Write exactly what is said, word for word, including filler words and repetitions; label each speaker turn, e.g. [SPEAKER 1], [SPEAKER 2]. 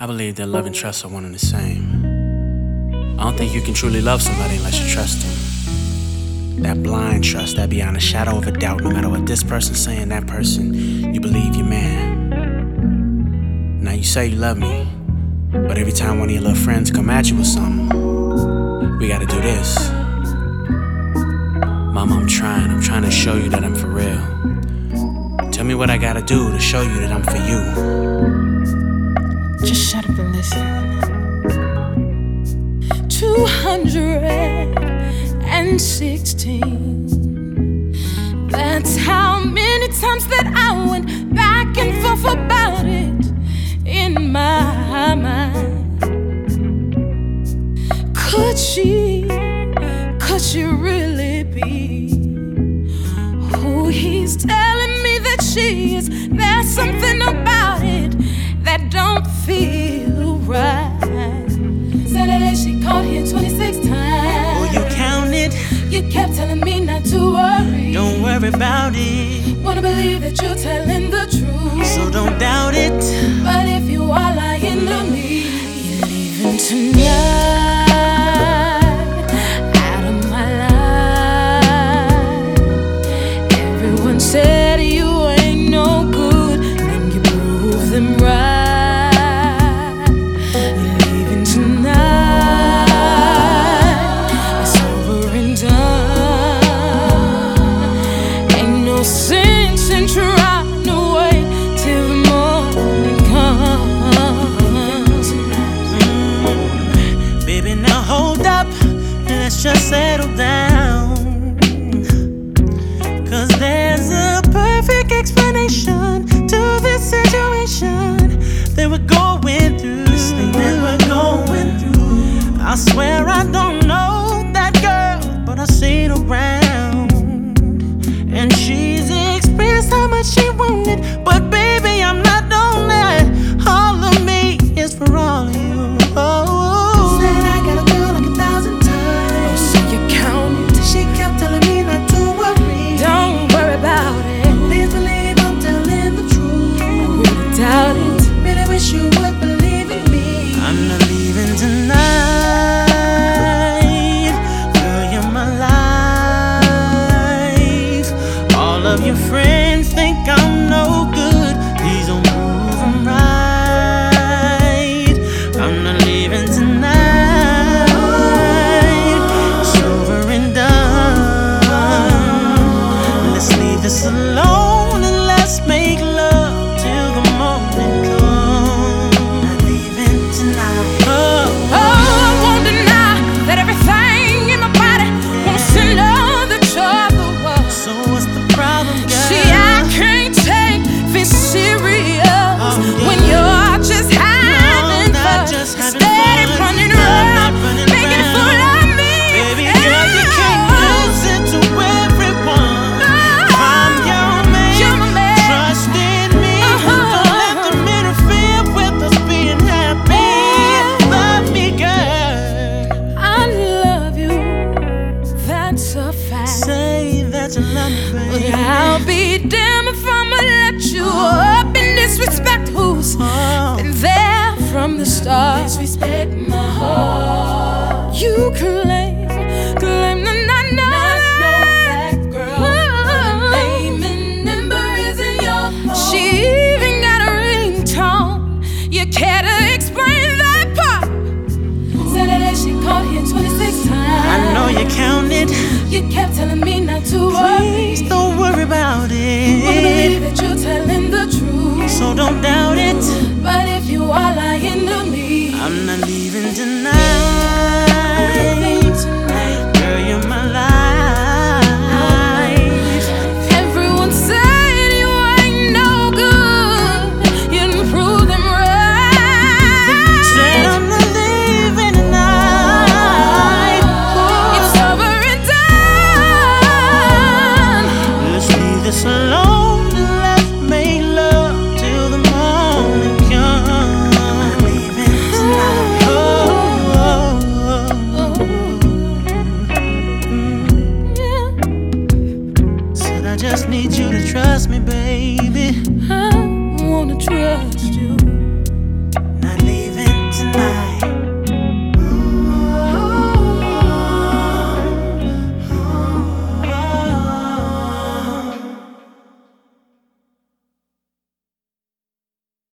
[SPEAKER 1] I believe that love and trust are one and the same. I don't think you can truly love somebody unless you trust them. That blind trust, that beyond a shadow of a doubt, no matter what this person's saying, that person, you believe your man. Now you say you love me, but every time one of your little friends come at you with something, we gotta do this. Mama, I'm trying, I'm trying to show you that I'm for real. Tell me what I gotta do to show you that I'm for you.
[SPEAKER 2] Just shut up and listen. Two hundred and sixteen. That's how many times that I went back and forth about it in my mind. Could she, could she really be who he's telling me that she is? There's something about it that don't feel right. Saturday she called here twenty-six times.
[SPEAKER 3] Oh, you counted?
[SPEAKER 2] You kept telling me not to worry.
[SPEAKER 3] Don't worry about it.
[SPEAKER 2] Wanna believe that you're telling the truth,
[SPEAKER 3] so don't doubt it.
[SPEAKER 2] But if you are lying to me, you're leaving tonight, out of my life. Everyone said you ain't no good, and you prove them right. Sense in trying to wait till the morning comes.
[SPEAKER 3] mm, Baby, now hold up, let's just settle down. Cause there's a perfect explanation to this situation that we're going through. This thing that we're going through. I swear I don't know that girl, but I've seen around. And she's expressed how much she wanted, but baby, I'm not on that. All of me is for all of you. Oh,
[SPEAKER 2] said I gotta go like a thousand times. Oh, so you counted? She kept telling me not to worry. Don't worry about it. Please believe I'm telling the truth. I really doubt it. Really wish you would believe in me.
[SPEAKER 3] I'm not leaving tonight. Girl, you're my life. All of your friends think I'm no good. Please don't prove I'm right. I'm not leaving tonight. It's over and done. Let's leave this alone and let's make love till the morning comes. Not leaving tonight. Oh,
[SPEAKER 2] oh, I won't deny that everything in my body wants to know that you're the one.
[SPEAKER 3] so what's the problem, girl?
[SPEAKER 2] See, I can't take this serious
[SPEAKER 3] Oh, yeah.
[SPEAKER 2] when you're just having
[SPEAKER 3] No, not
[SPEAKER 2] fun,
[SPEAKER 3] just having
[SPEAKER 2] steady
[SPEAKER 3] fun.
[SPEAKER 2] running
[SPEAKER 3] I'm
[SPEAKER 2] around,
[SPEAKER 3] not running
[SPEAKER 2] making a
[SPEAKER 3] around.
[SPEAKER 2] fool of me.
[SPEAKER 3] Baby girl, you can't lose it to everyone. I'm your man.
[SPEAKER 2] You're my man.
[SPEAKER 3] Trust in me.
[SPEAKER 2] Uh-huh.
[SPEAKER 3] Don't let them interfere with us being happy. Love me, girl.
[SPEAKER 2] I love you, that's a fact.
[SPEAKER 3] Say that you love me,
[SPEAKER 2] But
[SPEAKER 3] baby.
[SPEAKER 2] I'll be damned if I'ma let you up and disrespect who's
[SPEAKER 3] Oh.
[SPEAKER 2] been there from the start. Disrespect my heart. You claim, claim that I know that girl. Name and number isn't your fault. She even got a ringtone. You care to explain that part? Saturday she called here twenty-six times.
[SPEAKER 3] I know you counted.
[SPEAKER 2] You kept telling me not to worry.
[SPEAKER 3] Please don't worry about
[SPEAKER 2] Wanna
[SPEAKER 3] it.
[SPEAKER 2] believe that you're telling the truth,
[SPEAKER 3] So don't doubt it.
[SPEAKER 2] but if you are lying to me,
[SPEAKER 3] I'm not leaving tonight.